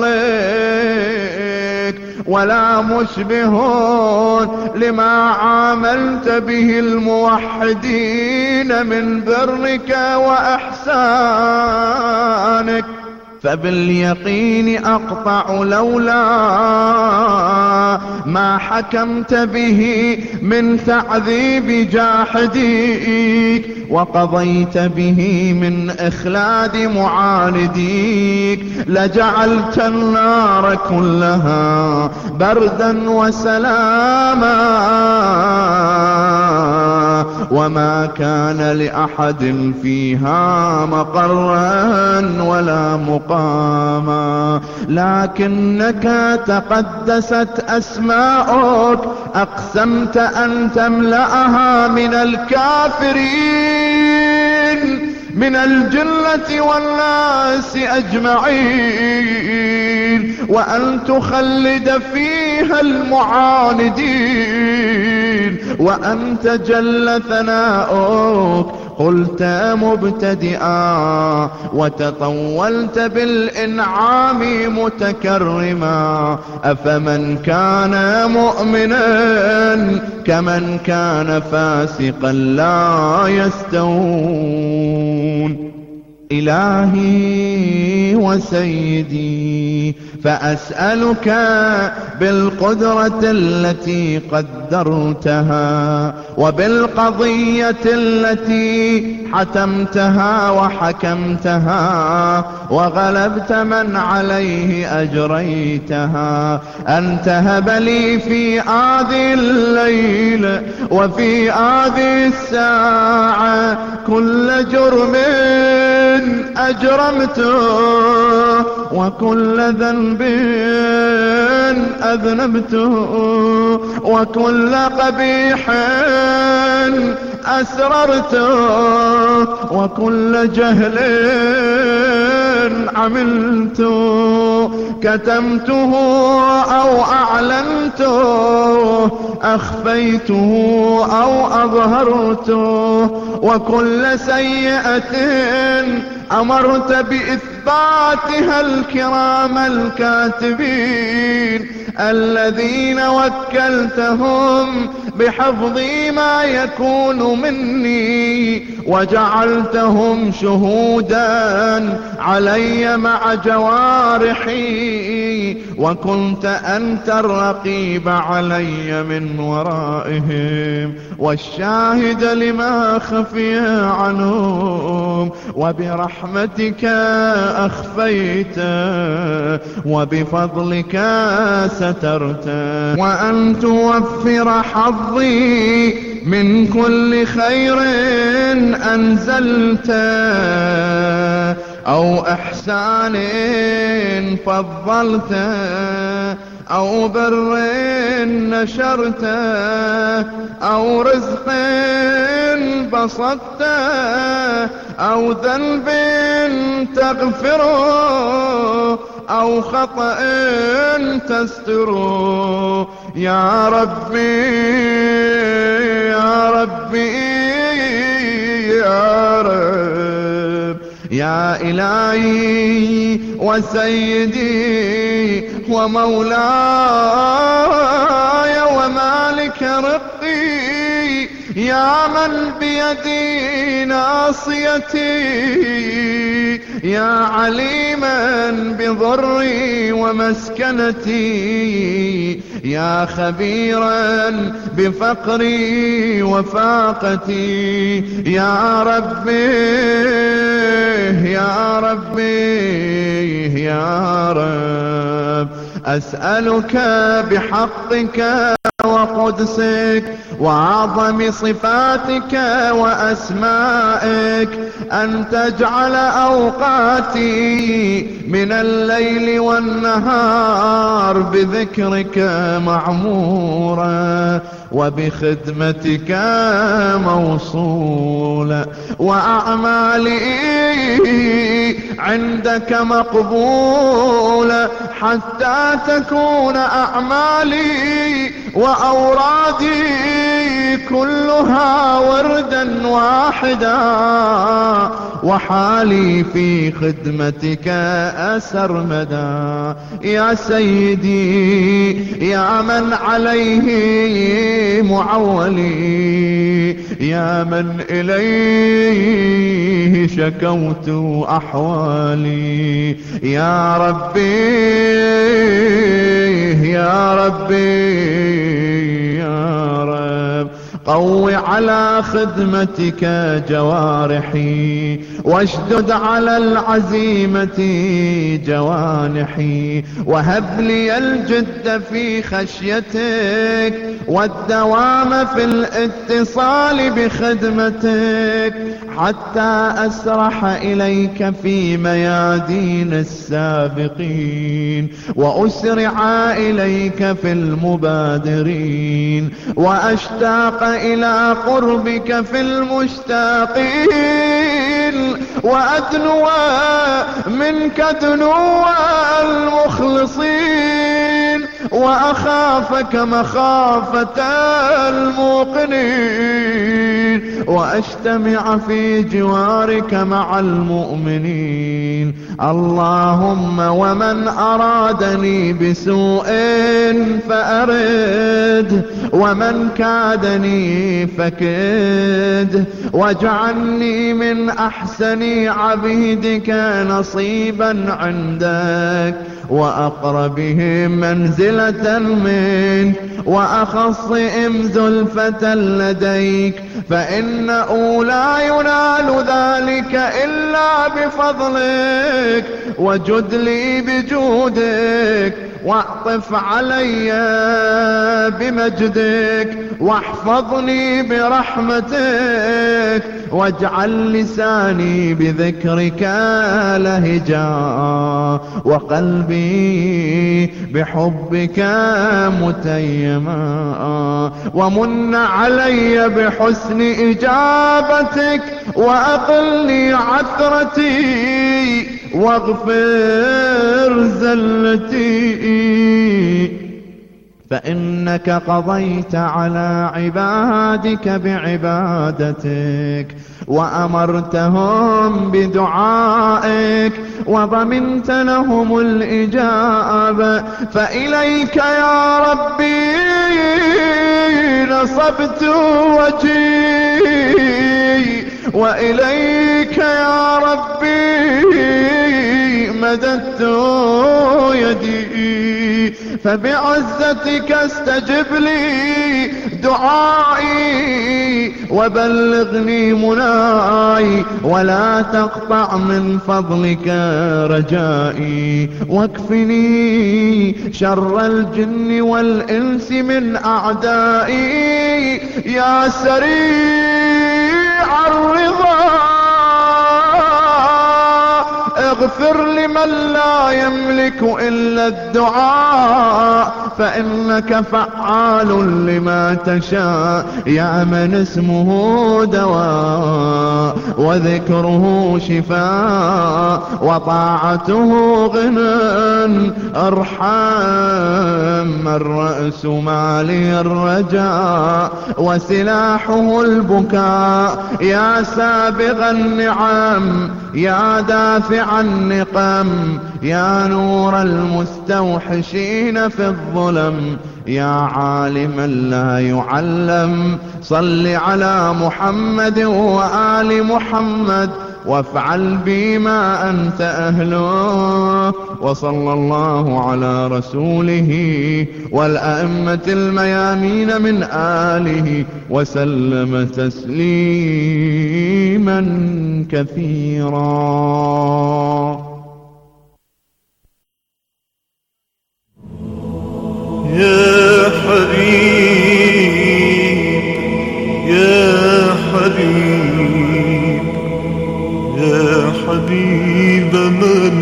Speaker 16: فضلك ولا مشبه لما عاملت به الموحدين من برك وإحسانك فباليقين أقطع لولا ما حكمت به من تعذيب جاحديك وقضيت به من إخلاد معانديك لجعلت النار كلها بردا وسلاما وما كان لأحد فيها مقرا ولا مقاما لكنك تقدست أسماؤك أقسمت أن تملأها من الكافرين من الجنة والناس أجمعين وأن تخلد فيها المعاندين وأنت جل ثناؤك قلت مبتدئا وتطولت بالإنعام متكرما أفمن كان مؤمنا كمن كان فاسقا لا يستوون إلهي وسيدي فأسألك بالقدرة التي قدرتها وبالقضية التي حتمتها وحكمتها وغلبت من عليه أجريتها أن تهب لي في هذه الليل وفي هذه الساعة كل جرم أجرمته وكل ذنب أذنبته وكل قبيح أسررته وكل جهل عملته كتمته أو أعلنته أخفيته أو أظهرته وكل سيئة أمرت بإثباتها الكرام الكاتبين الذين وكلتهم بحفظ ما يكون مني وجعلتهم شهودا علي مع جوارحي وكنت أنت الرقيب علي من ورائهم والشاهد لما خفي عنهم وبرحمتك أخفيت وبفضلك سترت وأن توفر حظي من كل خير أنزلت أو إحسان فضلت أو بر نشرت أو رزق بسطت أو ذنب تغفره أو خطأ تستره يا ربي يا ربي يا رب يا إلهي وسيدي ومولاي ومالك رقي يا من بيدي ناصيتي يا عليما بضري ومسكنتي يا خبيرا بفقري وفاقتي يا ربي يا ربي يا رب أسألك بحقك وقدسك وأعظم صفاتك وأسمائك أن تجعل أوقاتي من الليل والنهار بذكرك معمورة وبخدمتك موصولة وأعمالي عندك مقبولة حتى تكون أعمالي وأورادي كلها وردا واحدا وحالي في خدمتك أسرمدا يا سيدي يا من عليه معولي يا من إليه شكوت أحوالي يا ربي يا ربي يا رب قو على خدمتك جوارحي واشدد على العزيمة جوانحي وهب لي الجد في خشيتك والدوام في الاتصال بخدمتك حتى أسرح إليك في ميادين السابقين وأسرع إليك في المبادرين وأشتاق إلى قربك في المشتاقين وأدنو منك دنو المخلصين وأخافك مخافة الموقنين وأجتمع في جوارك مع المؤمنين اللهم ومن أرادني بسوء فأرد ومن كادني فكد واجعلني من أحسن عبيدك نصيبا عندك وأقربهم منزلة منك وأخصهم زلفة لديك، فإنه لا ينال ذلك إلا بفضلك، وجد لي بجودك، واعطف علي بمجدك، واحفظني برحمتك، واجعل لساني بذكرك لهجا، وقلبي بحبك متيما، ومن علي بحسن إجابتك، وأقلني عثرتي، واغفر زلتي، فإنك قضيت على عبادك بعبادتك، وأمرتهم بدعائك، وضمنت لهم الإجابة، فإليك يا ربي نصبت وجهي، وإليك يا ربي مددت يدي، فبعزتك استجب لي دعائي، وبلغني مناي، ولا تقطع من فضلك رجائي، واكفني شر الجن والإنس من أعدائي، يا سريع الرضا اغفر لمن لا يملك إلا الدعاء، فإنك فعال لما تشاء، يا من اسمه دواء، وذكره شفاء، وطاعته غنى، ارحم الرأس مالي الرجاء، وسلاحه البكاء، يا سابغ النعم، يا دافع النقم، يا نور المستوحشين في الظلم، يا عالما لا يعلم، صل على محمد وآل محمد، وافعل بي ما أنت أهله، وصلى الله على رسوله والأئمة الميامين من آله، وسلم تسليما كثيرا.
Speaker 17: يا حبيب يا حبيب يا حبيب من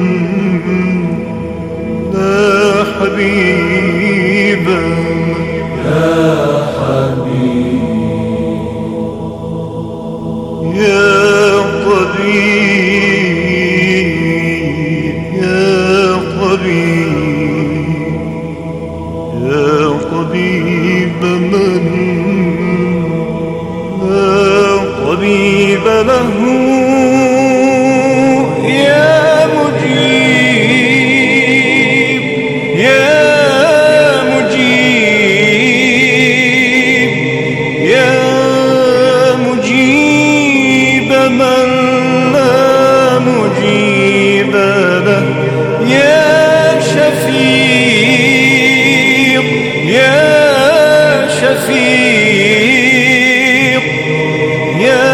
Speaker 17: لا حبيب يا حبيب يا طبيب يا طبيب يا طبيب من لا طبيب له، يا مجيب يا مجيب يا مجيب من لا مجيب له، يا شفيق يا شفيق يا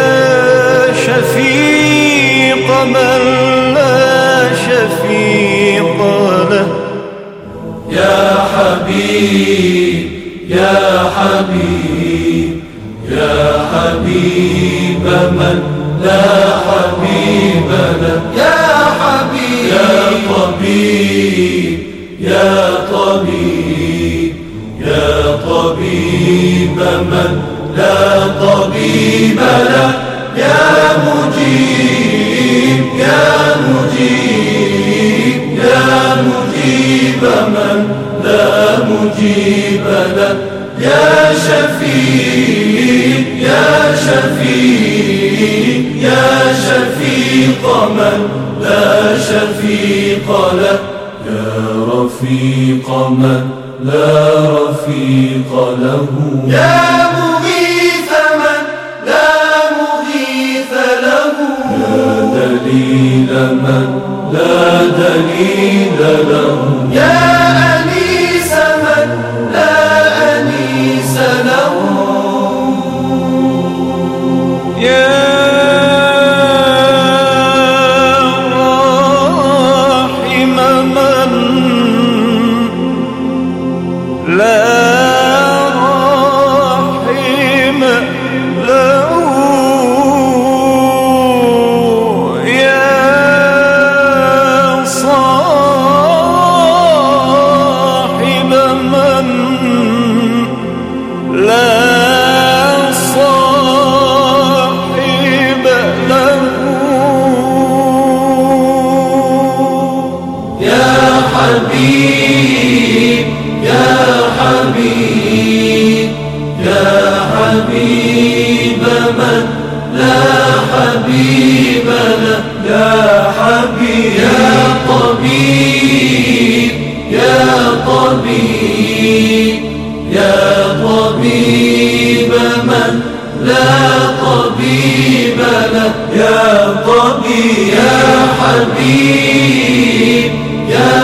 Speaker 17: شفيق من لا شفيق له،
Speaker 18: يا حبيب يا حبيب يا حبيب من لا حبيب له، يا حبيب يا طبيب يا طبيب يا طبيب من لا طبيب له، يا مجيب يا مجيب يا مجيب من لا مجيب له، يا شفيق يا شفيق يا شفيق من لا شفيق له، يا رفيق من لا رفيق له، يا مغيث من لا مغيث له، يا دليل من لا دليل له يا أنيس من لا أنيس له
Speaker 17: يا راحم من لا راحم له يا صاحب من لا صاحب له
Speaker 18: يا حبيب يا حبيب يا حبيب من لا حبيب له يا حبيب يا طبيب يا طبيب يا طبيب من لا طبيب له يا طبيب يا حبيب يا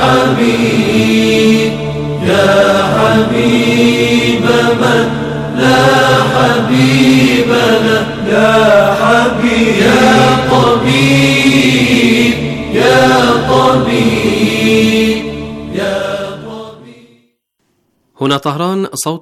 Speaker 18: حبيب يا حبيب من لا حبيب له يا حبيب يا طبيب يا طبيب يا
Speaker 19: هنا طهران، صوت